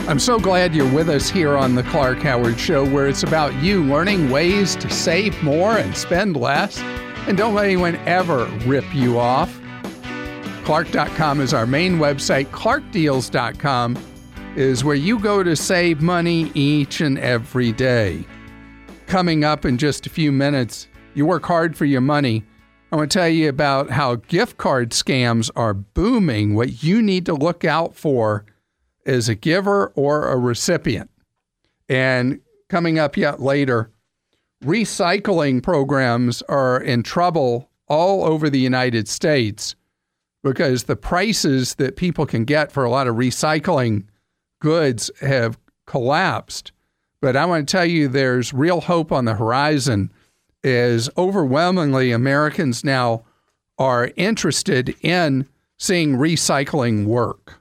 I'm so glad you're with us here on the Clark Howard Show, where it's about you learning ways to save more and spend less. And don't let anyone ever rip you off. Clark.com is our main website. ClarkDeals.com is where you go to save money each and every day. Coming up in just a few minutes, you work hard for your money. I want to tell you about how gift card scams are booming, what you need to look out for as a giver or a recipient. And coming up yet later, recycling programs are in trouble all over the United States because the prices that people can get for a lot of recycling goods have collapsed. But I want to tell you there's real hope on the horizon, as overwhelmingly Americans now are interested in seeing recycling work.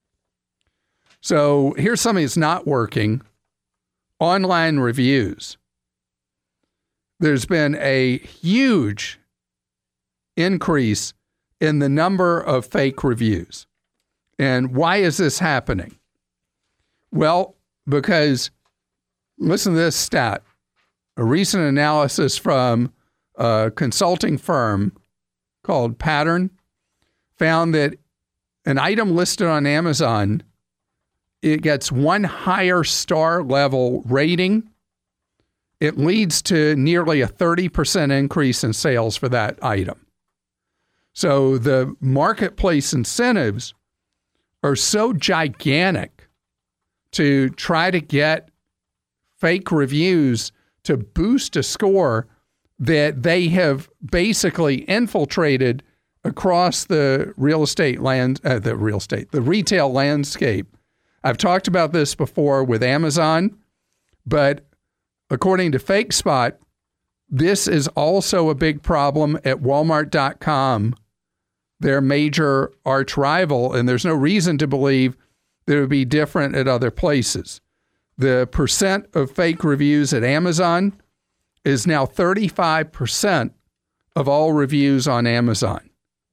So here's something that's not working. Online reviews. There's been a huge increase in the number of fake reviews. And why is this happening? Well, because listen to this stat. A recent analysis from a consulting firm called Pattern found that an item listed on Amazon, it gets one higher star level rating. It leads to nearly a 30% increase in sales for that item. So the marketplace incentives are so gigantic to try to get fake reviews to boost a score that they have basically infiltrated across the retail landscape. I've talked about this before with Amazon, but according to FakeSpot, this is also a big problem at Walmart.com, their major arch rival, and there's no reason to believe that it would be different at other places. The percent of fake reviews at Amazon is now 35% of all reviews on Amazon.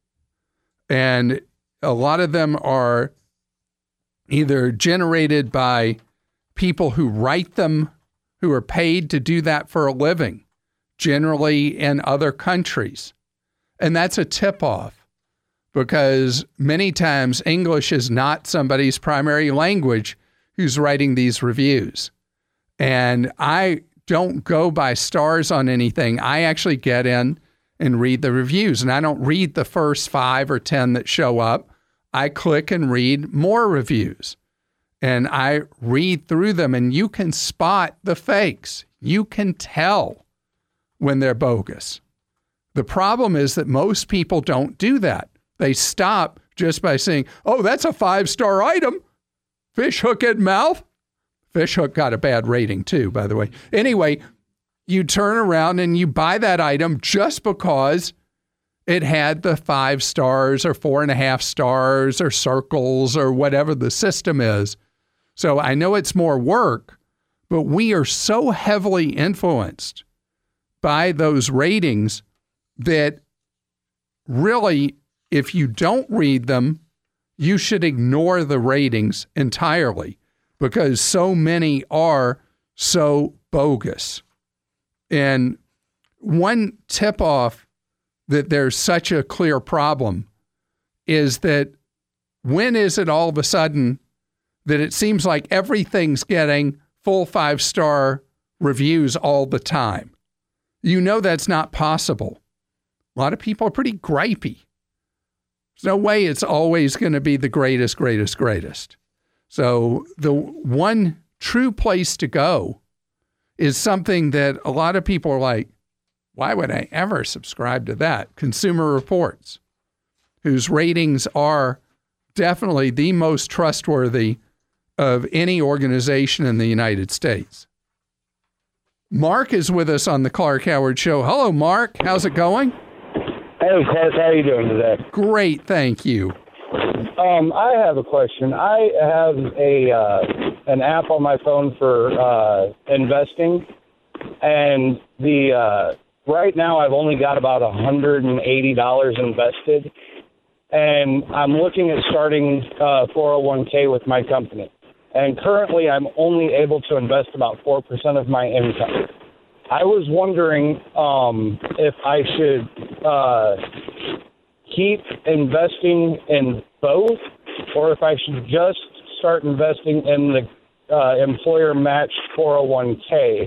And a lot of them are either generated by people who write them, who are paid to do that for a living, generally in other countries. And that's a tip-off because many times English is not somebody's primary language who's writing these reviews. And I don't go by stars on anything. I actually get in and read the reviews. And I don't read the first 5 or 10 that show up. I click and read more reviews. And I read through them, and you can spot the fakes. You can tell when they're bogus. The problem is that most people don't do that. They stop just by saying, oh, that's a 5-star item. Fish hook and mouth. Fish hook got a bad rating too, by the way. Anyway, you turn around and you buy that item just because it had the 5 stars or 4.5 stars or circles or whatever the system is. So I know it's more work, but we are so heavily influenced by those ratings that really, if you don't read them, you should ignore the ratings entirely because so many are so bogus. And one tip-off that there's such a clear problem is that when is it all of a sudden that it seems like everything's getting full 5-star reviews all the time? You know that's not possible. A lot of people are pretty gripey. There's no way it's always going to be the greatest. So the one true place to go is something that a lot of people are like, why would I ever subscribe to that? Consumer Reports, whose ratings are definitely the most trustworthy of any organization in the United States. Mark is with us on the Clark Howard Show. Hello, Mark. How's it going? Hey, Clark. How are you doing today? Great, thank you. I have a question. I have an app on my phone for investing, and right now I've only got about $180 invested, and I'm looking at starting 401k with my company. and currently I'm only able to invest about 4% of my income. I was wondering if I should keep investing in both, or if I should just start investing in the employer-matched 401k.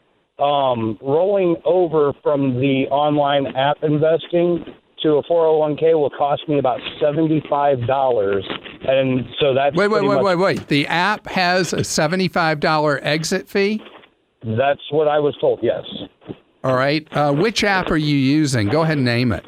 Rolling over from the online app investing to a 401k will cost me about $75, and so that's wait. The app has a $75 exit fee? That's what I was told. Yes. All right. Which app are you using? Go ahead and name it.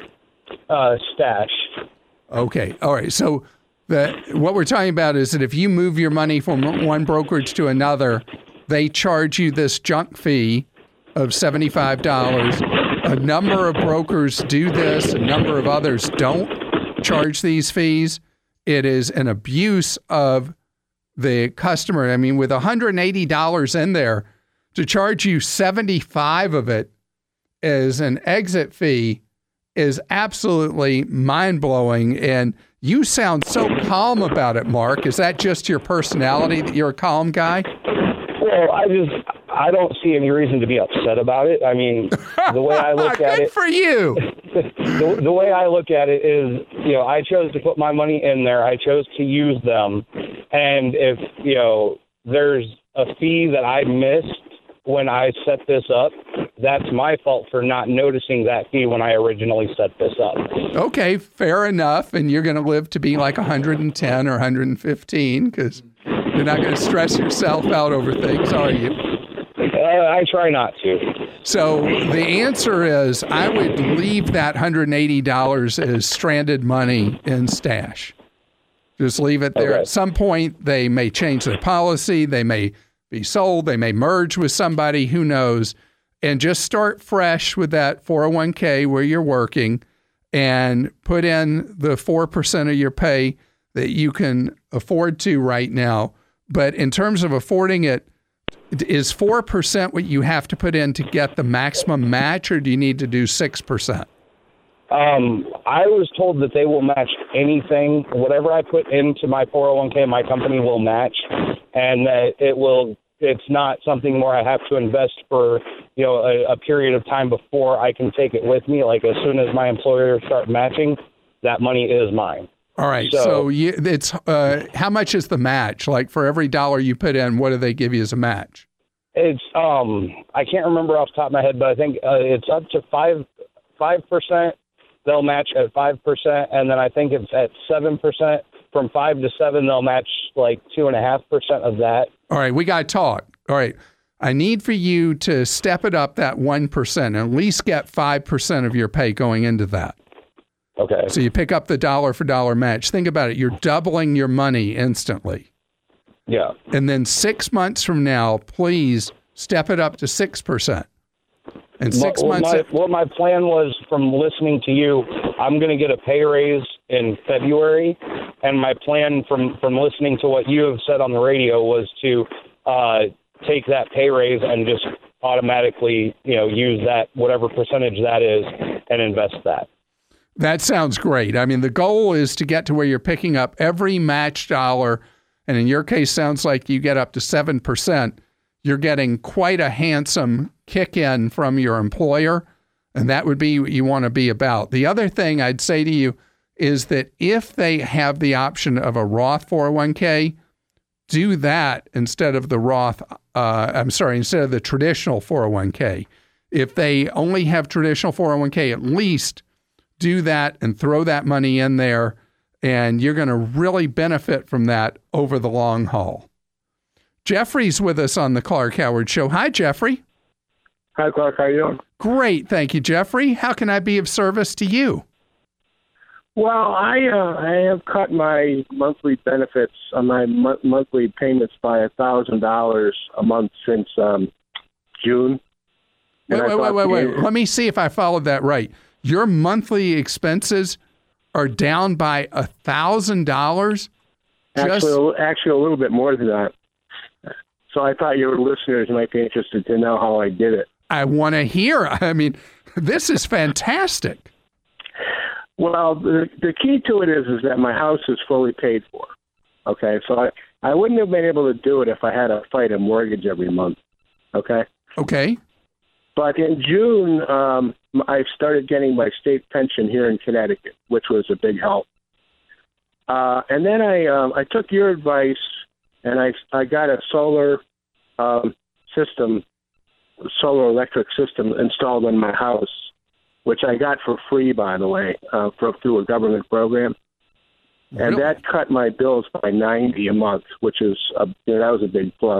Stash. Okay. All right. So what we're talking about is that if you move your money from one brokerage to another, they charge you this junk fee of $75. A number of brokers do this. A number of others don't charge these fees. It is an abuse of the customer. I mean, with $180 in there, to charge you 75 of it as an exit fee is absolutely mind-blowing. And you sound so calm about it, Mark. Is that just your personality that you're a calm guy? Well, I don't see any reason to be upset about it. I mean, the way I look at it... Good for you! The way I look at it is, I chose to put my money in there. I chose to use them. And if, there's a fee that I missed when I set this up, that's my fault for not noticing that fee when I originally set this up. Okay, fair enough. And you're going to live to be like 110 or 115 because you're not going to stress yourself out over things, are you? I try not to. So the answer is I would leave that $180 as stranded money in Stash. Just leave it there. Okay. At some point, they may change their policy. They may be sold. They may merge with somebody, who knows, and just start fresh with that 401k where you're working and put in the 4% of your pay that you can afford to right now. But in terms of affording it, is 4% what you have to put in to get the maximum match, or do you need to do 6%? I was told that they will match anything. Whatever I put into my 401k, my company will match, and that it's not something where I have to invest for, a period of time before I can take it with me. Like, as soon as my employer starts matching, that money is mine. All right. So it's how much is the match? Like, for every dollar you put in, what do they give you as a match? It's I can't remember off the top of my head, but I think it's up to 5%. They'll match at 5%, and then I think it's at 7%. From 5 to 7, they'll match like 2.5% of that. All right, we got to talk. All right, I need for you to step it up that 1% and at least get 5% of your pay going into that. Okay. So you pick up the dollar for dollar match. Think about it. You're doubling your money instantly. Yeah. And then 6 months from now, please step it up to 6%. And 6 months. What my plan was, from listening to you, I'm going to get a pay raise in February, and my plan from listening to what you have said on the radio was to take that pay raise and just automatically, use that, whatever percentage that is, and invest that. That sounds great. I mean, the goal is to get to where you're picking up every match dollar, and in your case, sounds like you get up to 7%. You're getting quite a handsome kick in from your employer, and that would be what you want to be about. The other thing I'd say to you is that if they have the option of a Roth 401k, do that instead of the instead of the traditional 401k. If they only have traditional 401k, at least do that and throw that money in there, and you're going to really benefit from that over the long haul. Jeffrey's with us on the Clark Howard Show. Hi, Jeffrey. Hi, Clark. How you doing? Great. Thank you, Jeffrey. How can I be of service to you? Well, I have cut my monthly benefits on my monthly payments by $1,000 a month since June. Wait. Let me see if I followed that right. Your monthly expenses are down by $1,000? Actually, a little bit more than that. So I thought your listeners might be interested to know how I did it. I want to hear. I mean, this is fantastic. Well, the key to it is that my house is fully paid for. Okay, so I wouldn't have been able to do it if I had to fight a mortgage every month. Okay. Okay. But in June, I started getting my state pension here in Connecticut, which was a big help. And then I took your advice, and I got a solar solar electric system installed in my house, which I got for free, by the way, through a government program. And Really? that cut my bills by $90 a month, which is that was a big plus.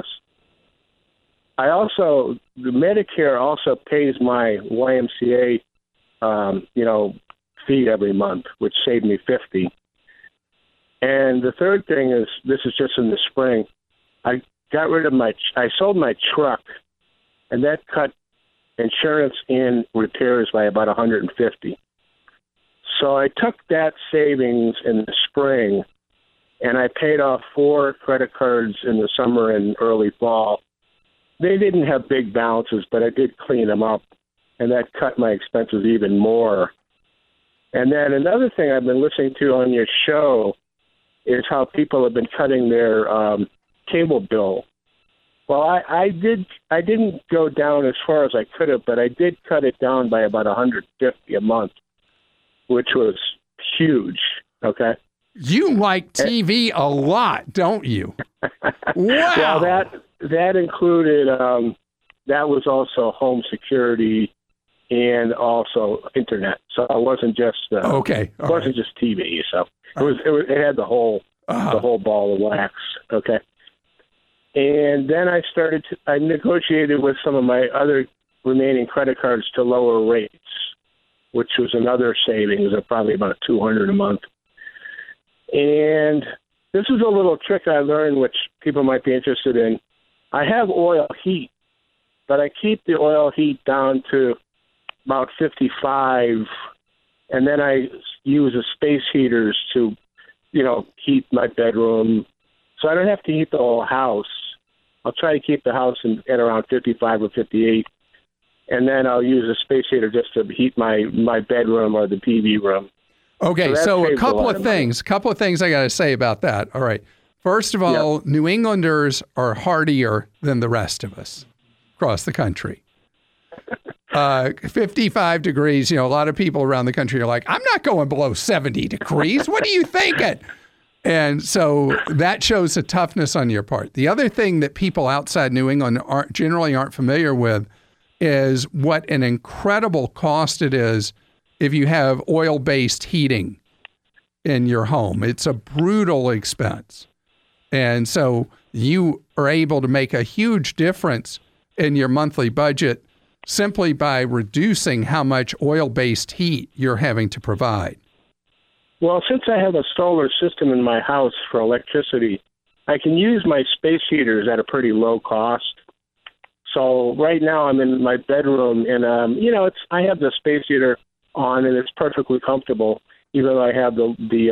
The Medicare also pays my YMCA, fee every month, which saved me $50. And the third thing is, this is just in the spring, I sold my truck, and that cut insurance and repairs by about $150. So I took that savings in the spring, and I paid off 4 credit cards in the summer and early fall. They didn't have big balances, but I did clean them up, and that cut my expenses even more. And then another thing I've been listening to on your show is how people have been cutting their cable bill. Well, I didn't go down as far as I could have, but I did cut it down by about $150 a month, which was huge. Okay. You like TV a lot, don't you? Wow. Well, that included that was also home security and also internet. So it wasn't just okay. It wasn't just TV. So it had the whole ball of wax. Okay. And then I negotiated with some of my other remaining credit cards to lower rates, which was another savings of probably about $200 a month. And this is a little trick I learned, which people might be interested in. I have oil heat, but I keep the oil heat down to about 55, and then I use the space heaters to, heat my bedroom. So I don't have to heat the whole house. I'll try to keep the house at around 55 or 58, and then I'll use a space heater just to heat my bedroom or the TV room. Okay, so a couple of things I got to say about that. All right. First of all, New Englanders are hardier than the rest of us across the country. 55 degrees, a lot of people around the country are like, I'm not going below 70 degrees. What are you thinking? And so that shows a toughness on your part. The other thing that people outside New England generally aren't familiar with is what an incredible cost it is if you have oil-based heating in your home. It's a brutal expense. And so you are able to make a huge difference in your monthly budget simply by reducing how much oil-based heat you're having to provide. Well, since I have a solar system in my house for electricity, I can use my space heaters at a pretty low cost. So right now I'm in my bedroom, and I have the space heater on, and it's perfectly comfortable, even though I have the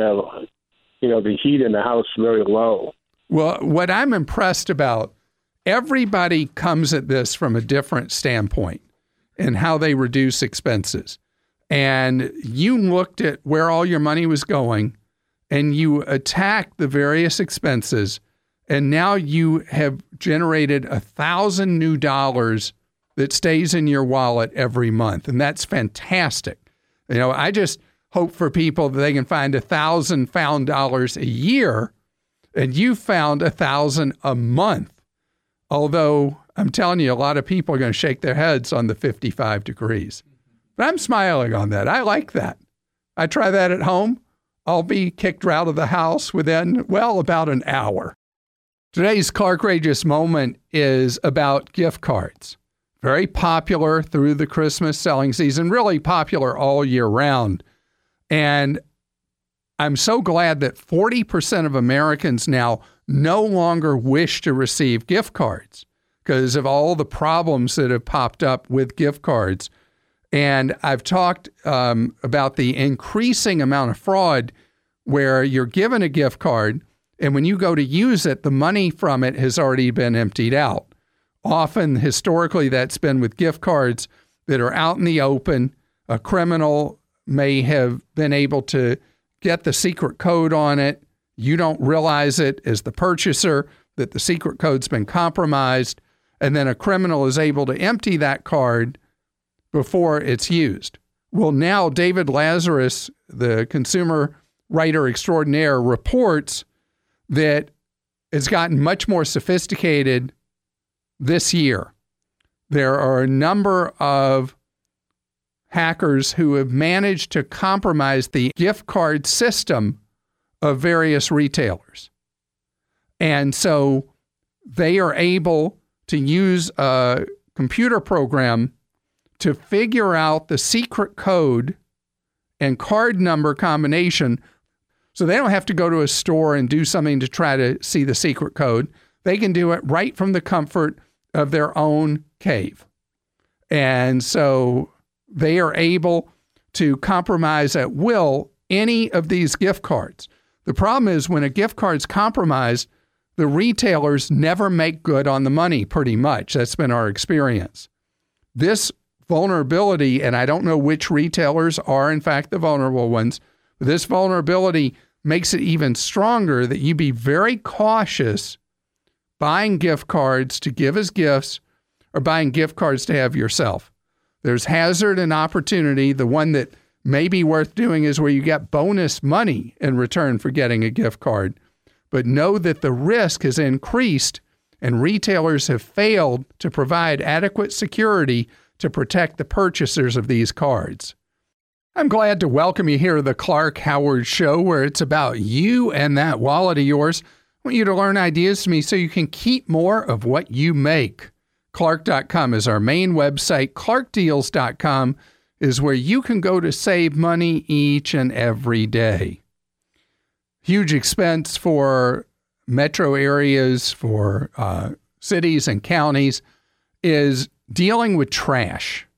heat in the house very low. Well, what I'm impressed about, everybody comes at this from a different standpoint and how they reduce expenses. And you looked at where all your money was going, and you attacked the various expenses, and now you have generated $1,000 new dollars that stays in your wallet every month, and that's fantastic. I just hope for people that they can find $1,000 found dollars a year, and you found $1,000 a month. Although I'm telling you, a lot of people are going to shake their heads on the 55 degrees. But I'm smiling on that. I like that. I try that at home. I'll be kicked out of the house within, about an hour. Today's Clark Rageous Moment is about gift cards. Very popular through the Christmas selling season, really popular all year round. And I'm so glad that 40% of Americans now no longer wish to receive gift cards because of all the problems that have popped up with gift cards. And I've talked about the increasing amount of fraud where you're given a gift card, and when you go to use it, the money from it has already been emptied out. Often, historically, that's been with gift cards that are out in the open. A criminal may have been able to get the secret code on it, You don't realize it as the purchaser that the secret code's been compromised, and then a criminal is able to empty that card before it's used. Well, now David Lazarus, the consumer writer extraordinaire, reports that it's gotten much more sophisticated this year. There are a number of hackers who have managed to compromise the gift card system of various retailers. And so they are able to use a computer program to figure out the secret code and card number combination. So they don't have to go to a store and do something to try to see the secret code. They can do it right from the comfort of their own cave. And so they are able to compromise at will any of these gift cards. The problem is when a gift card's compromised, the retailers never make good on the money, pretty much. That's been our experience. This vulnerability, and I don't know which retailers are in fact the vulnerable ones, but this vulnerability makes it even stronger that you be very cautious buying gift cards to give as gifts or buying gift cards to have yourself. There's hazard and opportunity. The one that may be worth doing is where you get bonus money in return for getting a gift card. But know that the risk has increased and retailers have failed to provide adequate security to protect the purchasers of these cards. I'm glad to welcome you here to the Clark Howard Show, where it's about you and that wallet of yours. I want you to learn ideas from me so you can keep more of what you make. Clark.com is our main website. ClarkDeals.com is where you can go to save money each and every day. Huge expense for metro areas, for cities and counties, is dealing with trash.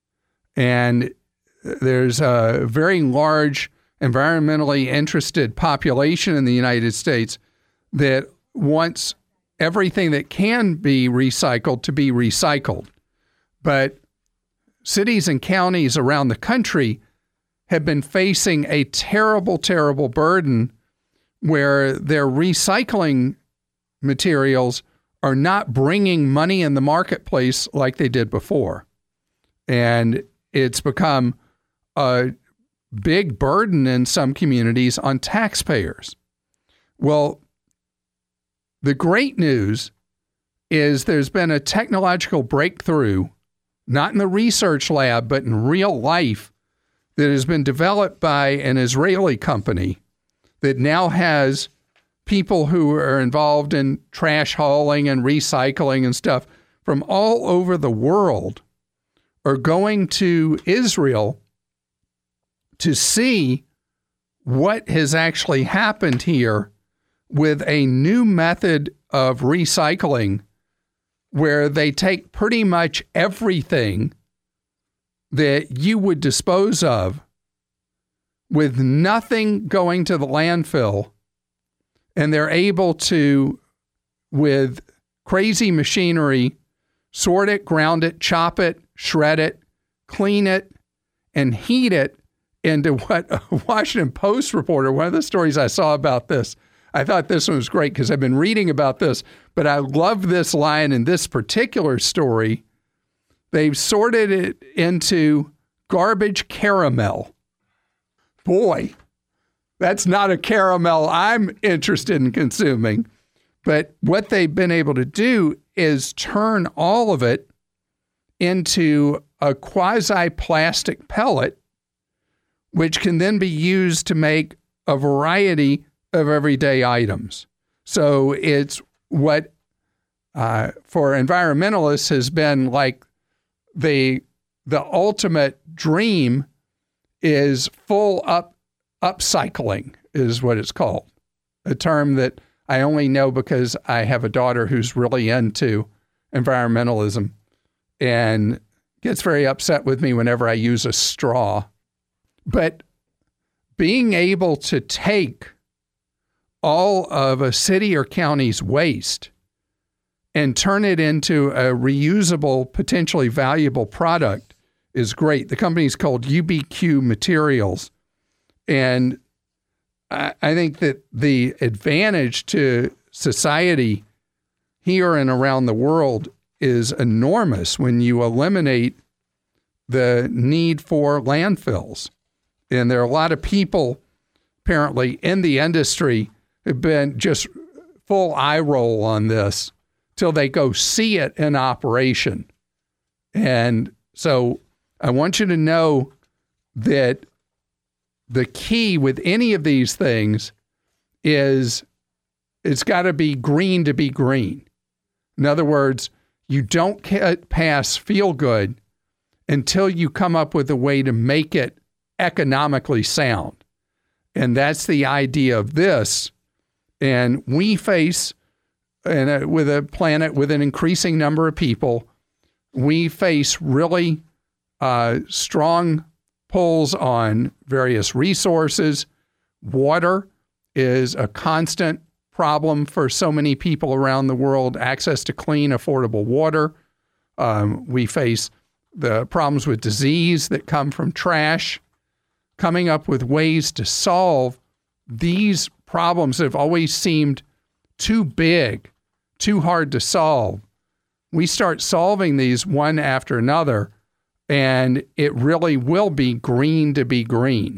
And there's a very large environmentally interested population in the United States that wants everything that can be recycled to be recycled. But cities and counties around the country have been facing a terrible, terrible burden where their recycling materials are not bringing money in the marketplace like they did before. And it's become a big burden in some communities on taxpayers. Well, the great news is there's been a technological breakthrough, not in the research lab, but in real life, that has been developed by an Israeli company that now has people who are involved in trash hauling and recycling and stuff from all over the world are going to Israel to see what has actually happened here with a new method of recycling where they take pretty much everything that you would dispose of with nothing going to the landfill, and they're able to, with crazy machinery, sort it, ground it, chop it, shred it, clean it, and heat it into what a Washington Post reporter, one of the stories I saw about this, I thought this one was great because I've been reading about this, but I love this line in this particular story. They've sorted it into garbage caramel. Boy, that's not a caramel I'm interested in consuming. But what they've been able to do is turn all of it into a quasi-plastic pellet, which can then be used to make a variety of everyday items. So it's what, for environmentalists, has been like the ultimate dream is full upcycling is what it's called. A term that I only know because I have a daughter who's really into environmentalism and gets very upset with me whenever I use a straw. But being able to take all of a city or county's waste and turn it into a reusable, potentially valuable product is great. The company is called UBQ Materials. And I think that the advantage to society here and around the world is enormous when you eliminate the need for landfills. And there are a lot of people apparently in the industry who've been just full eye roll on this till they go see it in operation. And so I want you to know that the key with any of these things is it's got to be green to be green. In other words, you don't get past feel good until you come up with a way to make it economically sound. And that's the idea of this. And we face, with a planet with an increasing number of people, we face really strong pulls on various resources. Water is a constant problem for so many people around the world, access to clean, affordable water. We face the problems with disease that come from trash. Coming up with ways to solve these problems that have always seemed too big, too hard to solve. We start solving these one after another, and it really will be green to be green.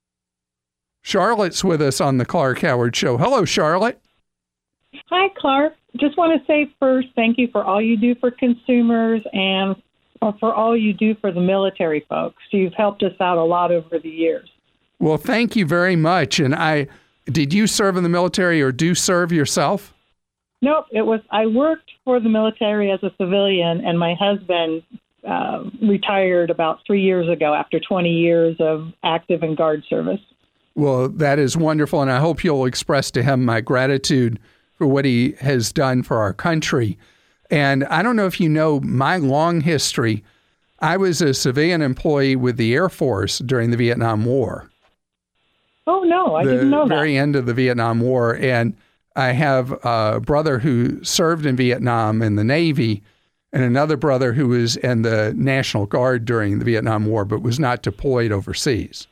Charlotte's with us on the Clark Howard Show. Hello, Charlotte. Hi, Clark. Just want to say first, thank you for all you do for consumers and for all you do for the military folks. You've helped us out a lot over the years. Well, thank you very much. And did you serve in the military or do serve yourself? Nope. I worked for the military as a civilian, and my husband retired about 3 years ago after 20 years of active and guard service. Well, that is wonderful, and I hope you'll express to him my gratitude for what he has done for our country. And I don't know if you know my long history. I was a civilian employee with the Air Force during the Vietnam War. Oh, no, I didn't know that. The very end of the Vietnam War. And I have a brother who served in Vietnam in the Navy and another brother who was in the National Guard during the Vietnam War but was not deployed overseas.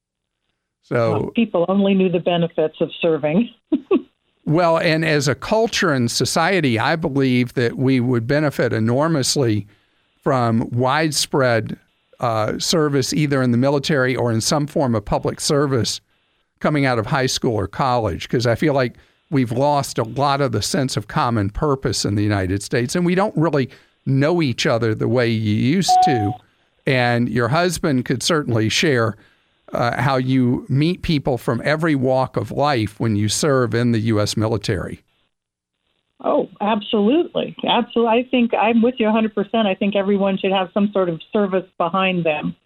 So people only knew the benefits of serving. Well, and as a culture and society, I believe that we would benefit enormously from widespread service, either in the military or in some form of public service coming out of high school or college, because I feel like we've lost a lot of the sense of common purpose in the United States, and we don't really know each other the way you used to. And your husband could certainly share how you meet people from every walk of life when you serve in the U.S. military. Oh, absolutely. Absolutely. I think I'm with you 100%. I think everyone should have some sort of service behind them.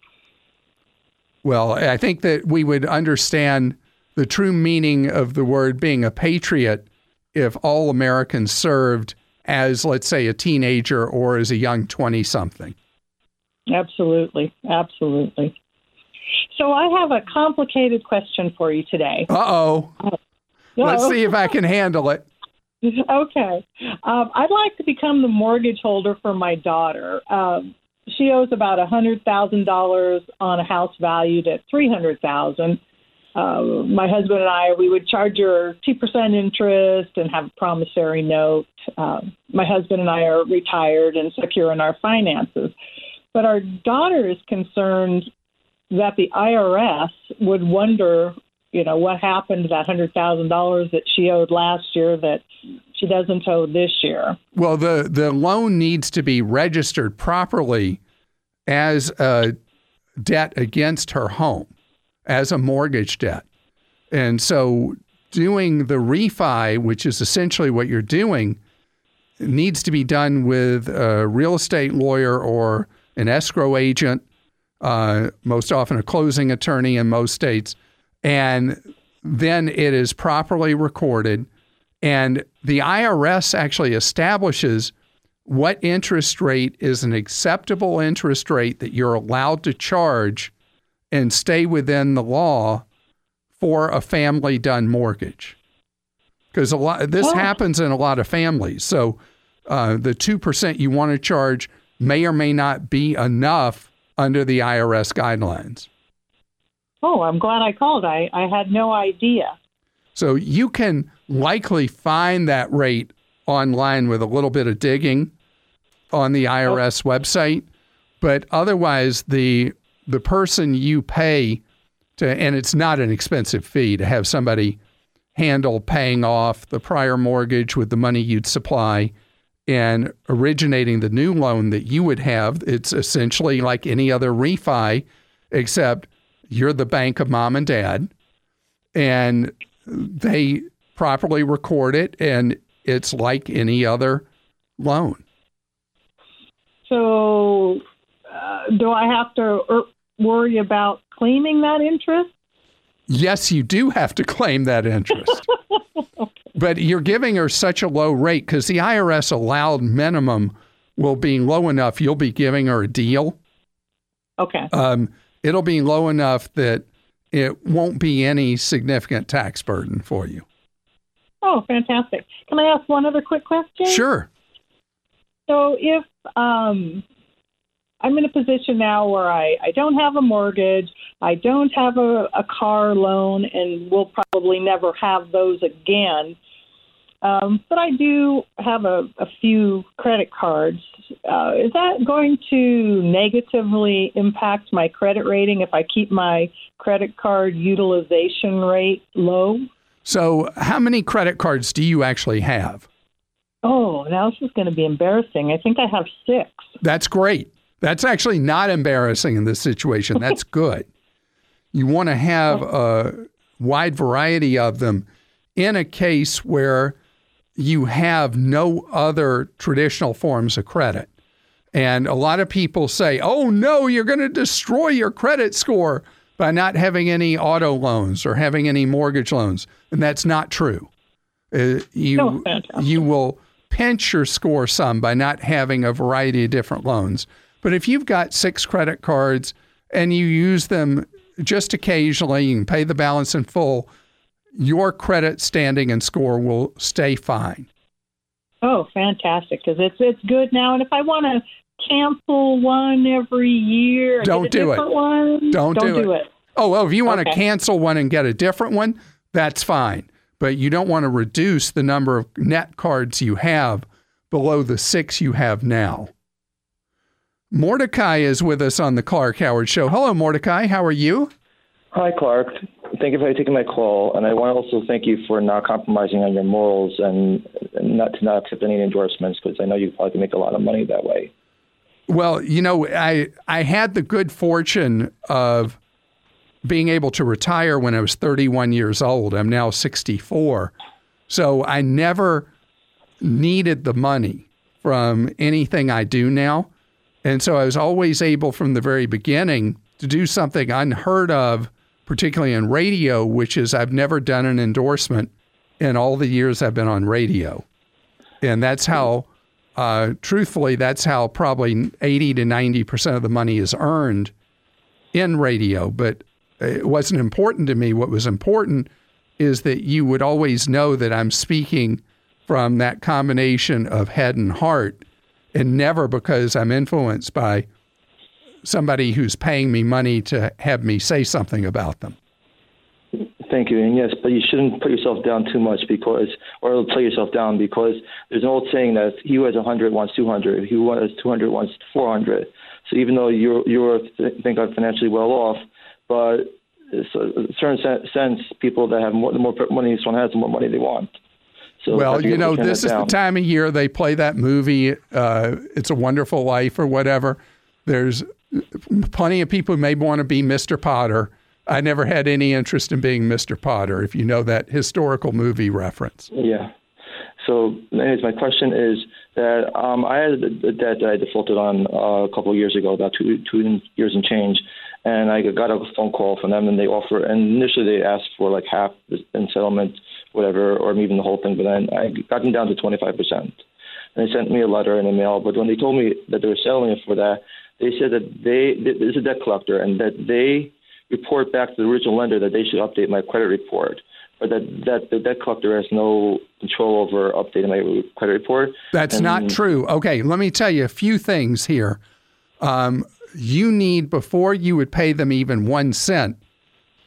Well, I think that we would understand the true meaning of the word being a patriot if all Americans served as, let's say, a teenager or as a young 20-something. Absolutely. Absolutely. So I have a complicated question for you today. Uh-oh. Let's see if I can handle it. Okay. I'd like to become the mortgage holder for my daughter. She owes about $100,000 on a house valued at $300,000. My husband and I, we would charge her 2% interest and have a promissory note. My husband and I are retired and secure in our finances. But our daughter is concerned that the IRS would wonder, what happened to that $100,000 that she owed last year that she doesn't owe this year. Well, the loan needs to be registered properly as a debt against her home, as a mortgage debt. And so doing the refi, which is essentially what you're doing, needs to be done with a real estate lawyer or an escrow agent, most often a closing attorney in most states. And then it is properly recorded. And the IRS actually establishes what interest rate is an acceptable interest rate that you're allowed to charge and stay within the law for a family-done mortgage. Because this happens in a lot of families. So the 2% you want to charge may or may not be enough under the IRS guidelines. Oh, I'm glad I called. I had no idea. So you can likely find that rate online with a little bit of digging on the IRS website. But otherwise, the person you pay to, and it's not an expensive fee to have somebody handle paying off the prior mortgage with the money you'd supply and originating the new loan that you would have. It's essentially like any other refi, except you're the bank of mom and dad, and they properly record it, and it's like any other loan. So do I have to worry about claiming that interest? Yes, you do have to claim that interest. Okay. But you're giving her such a low rate because the IRS allowed minimum will be low enough you'll be giving her a deal. Okay. It'll be low enough that it won't be any significant tax burden for you. Oh, fantastic. Can I ask one other quick question? Sure. So if I'm in a position now where I don't have a mortgage, I don't have a car loan, and will probably never have those again, but I do have a few credit cards. Is that going to negatively impact my credit rating if I keep my credit card utilization rate low? So how many credit cards do you actually have? Oh, now this is going to be embarrassing. I think I have 6. That's great. That's actually not embarrassing in this situation. That's good. You want to have a wide variety of them in a case where you have no other traditional forms of credit. And a lot of people say, oh, no, you're going to destroy your credit score by not having any auto loans or having any mortgage loans. And that's not true. You will pinch your score some by not having a variety of different loans. But if you've got 6 credit cards and you use them just occasionally, you can pay the balance in full, your credit standing and score will stay fine. Oh, fantastic, because it's good now. And if I want to cancel one every year, don't do it. One, don't do it. Oh, if you want to cancel one and get a different one, that's fine. But you don't want to reduce the number of net cards you have below the 6 you have now. Mordecai is with us on the Clark Howard Show. Hello, Mordecai. How are you? Hi, Clark. Thank you for taking my call. And I want to also thank you for not compromising on your morals and not accept any endorsements, because I know you probably can make a lot of money that way. Well, I had the good fortune of being able to retire when I was 31 years old. I'm now 64. So I never needed the money from anything I do now. And so I was always able from the very beginning to do something unheard of, particularly in radio, which is I've never done an endorsement in all the years I've been on radio. And that's how, truthfully, that's how probably 80 to 90% of the money is earned in radio. But it wasn't important to me. What was important is that you would always know that I'm speaking from that combination of head and heart, and never because I'm influenced by somebody who's paying me money to have me say something about them. Thank you. And yes, but you shouldn't put yourself down too much or play yourself down, because there's an old saying that he who has 100 wants 200. He who has 200 wants 400. So even though you're think I'm financially well off, but in a certain sense, people that have the more money someone has, the more money they want. So well, this is the time of year they play that movie, It's a Wonderful Life or whatever. There's plenty of people who may want to be Mr. Potter. I never had any interest in being Mr. Potter, if you know that historical movie reference. Yeah. So anyways, my question is that I had a debt that I defaulted on a couple of years ago, about two years and change. And I got a phone call from them, and they offer, and initially they asked for like half in settlement, whatever, or even the whole thing. But then I got them down to 25%. And they sent me a letter in the mail. But when they told me that they were settling it for that, they said that there's a debt collector, and that they report back to the original lender that they should update my credit report, but that the debt collector has no control over updating my credit report. That's not true. Okay, let me tell you a few things here. You need, before you would pay them even 1 cent,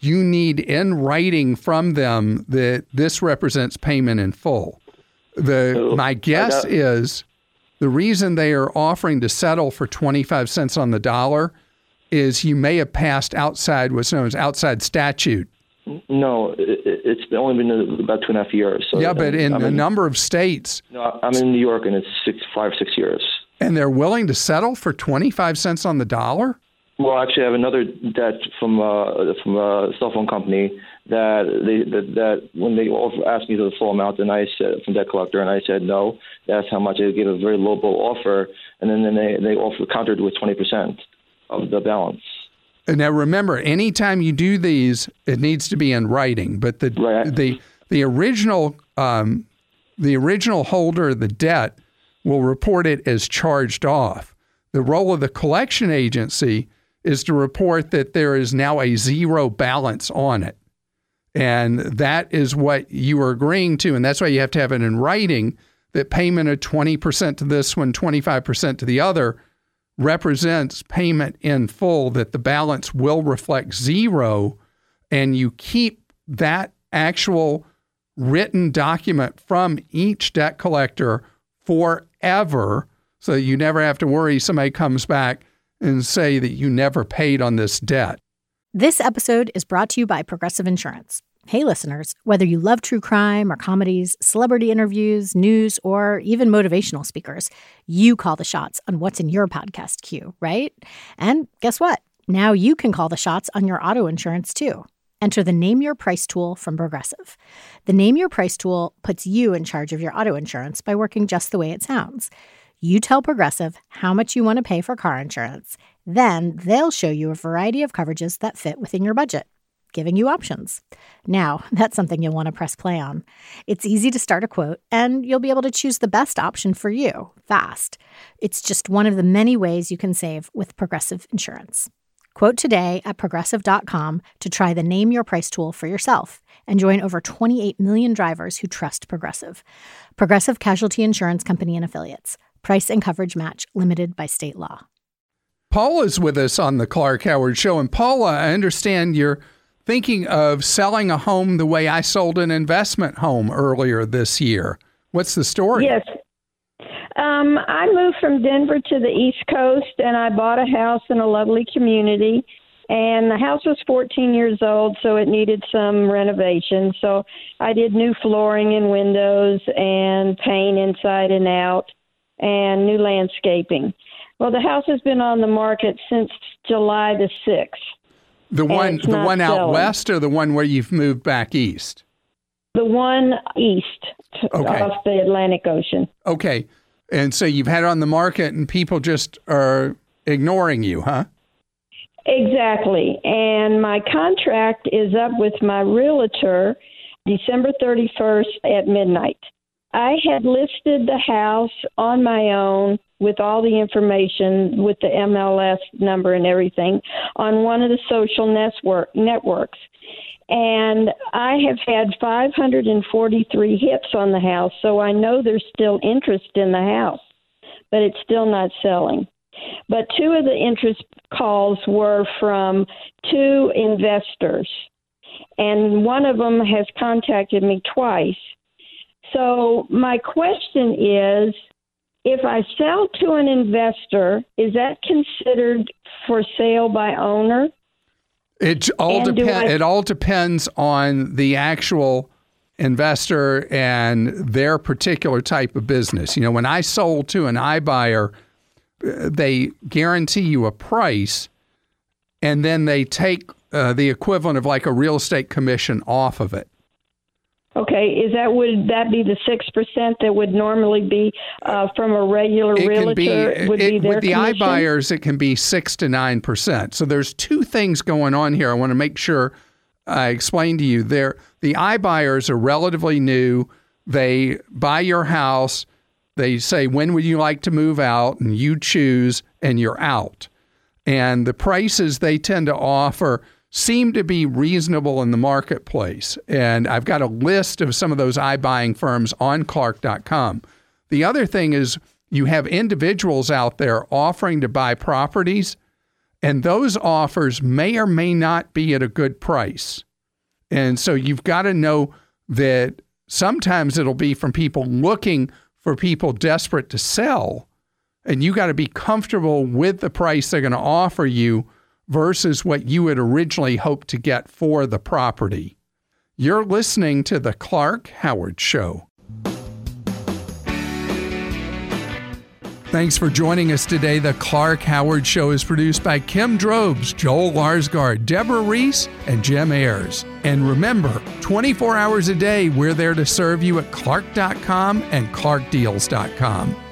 you need in writing from them that this represents payment in full. My guess is the reason they are offering to settle for 25 cents on the dollar is you may have passed outside what's known as outside statute. No, it's only been about 2.5 years. So, yeah, but in a number of states. No, I'm in New York, and it's 5 or 6 years. And they're willing to settle for 25 cents on the dollar? Well, actually, I have another debt from a cell phone company that when they asked me the full amount, and I said from debt collector, and I said no. That's how much. They gave a very low offer, and then they countered with 20% of the balance. And now remember, anytime you do these, it needs to be in writing. But the original holder of the debt will report it as charged off. The role of the collection agency is to report that there is now a zero balance on it. And that is what you are agreeing to. And that's why you have to have it in writing that payment of 20% to this one, 25% to the other represents payment in full, that the balance will reflect zero. And you keep that actual written document from each debt collector forever, so you never have to worry somebody comes back and say that you never paid on this debt. This episode is brought to you by Progressive Insurance. Hey, listeners, whether you love true crime or comedies, celebrity interviews, news, or even motivational speakers, you call the shots on what's in your podcast queue, right? And guess what? Now you can call the shots on your auto insurance, too. Enter the Name Your Price tool from Progressive. The Name Your Price tool puts you in charge of your auto insurance by working just the way it sounds. You tell Progressive how much you want to pay for car insurance. Then they'll show you a variety of coverages that fit within your budget, giving you options. Now, that's something you'll want to press play on. It's easy to start a quote, and you'll be able to choose the best option for you fast. It's just one of the many ways you can save with Progressive Insurance. Quote today at Progressive.com to try the Name Your Price tool for yourself and join over 28 million drivers who trust Progressive. Progressive Casualty Insurance Company and Affiliates. Price and coverage match limited by state law. Paula's with us on the Clark Howard Show. And Paula, I understand you're thinking of selling a home the way I sold an investment home earlier this year. What's the story? Yes. I moved from Denver to the East Coast, and I bought a house in a lovely community. And the house was 14 years old, so it needed some renovation. So I did new flooring and windows and paint inside and out and new landscaping. Well, the house has been on the market since July the 6th. The one out west, or the one where you've moved back east? The one east off the Atlantic Ocean. Okay. And so you've had it on the market and people just are ignoring you, huh? Exactly. And my contract is up with my realtor December 31st at midnight. I had listed the house on my own with all the information, with the MLS number and everything, on one of the social networks. And I have had 543 hits on the house, so I know there's still interest in the house, but it's still not selling. But two of the interest calls were from two investors, and one of them has contacted me twice. So my question is, if I sell to an investor, is that considered for sale by owner? It all depends on the actual investor and their particular type of business. You know, when I sold to an iBuyer, they guarantee you a price, and then they take the equivalent of like a real estate commission off of it. Okay, would that be the 6% that would normally be from a regular realtor? With the iBuyers, it can be 6 to 9%. So there's two things going on here. I want to make sure I explain to you. The iBuyers are relatively new. They buy your house. They say, when would you like to move out? And you choose, and you're out. And the prices they tend to offer seem to be reasonable in the marketplace. And I've got a list of some of those iBuying firms on Clark.com. The other thing is you have individuals out there offering to buy properties, And those offers may or may not be at a good price. And so you've got to know that sometimes it'll be from people looking for people desperate to sell. And you got to be comfortable with the price they're going to offer you versus what you had originally hoped to get for the property. You're listening to The Clark Howard Show. Thanks for joining us today. The Clark Howard Show is produced by Kim Drobes, Joel Larsgaard, Deborah Reese, and Jim Ayers. And remember, 24 hours a day, we're there to serve you at Clark.com and ClarkDeals.com.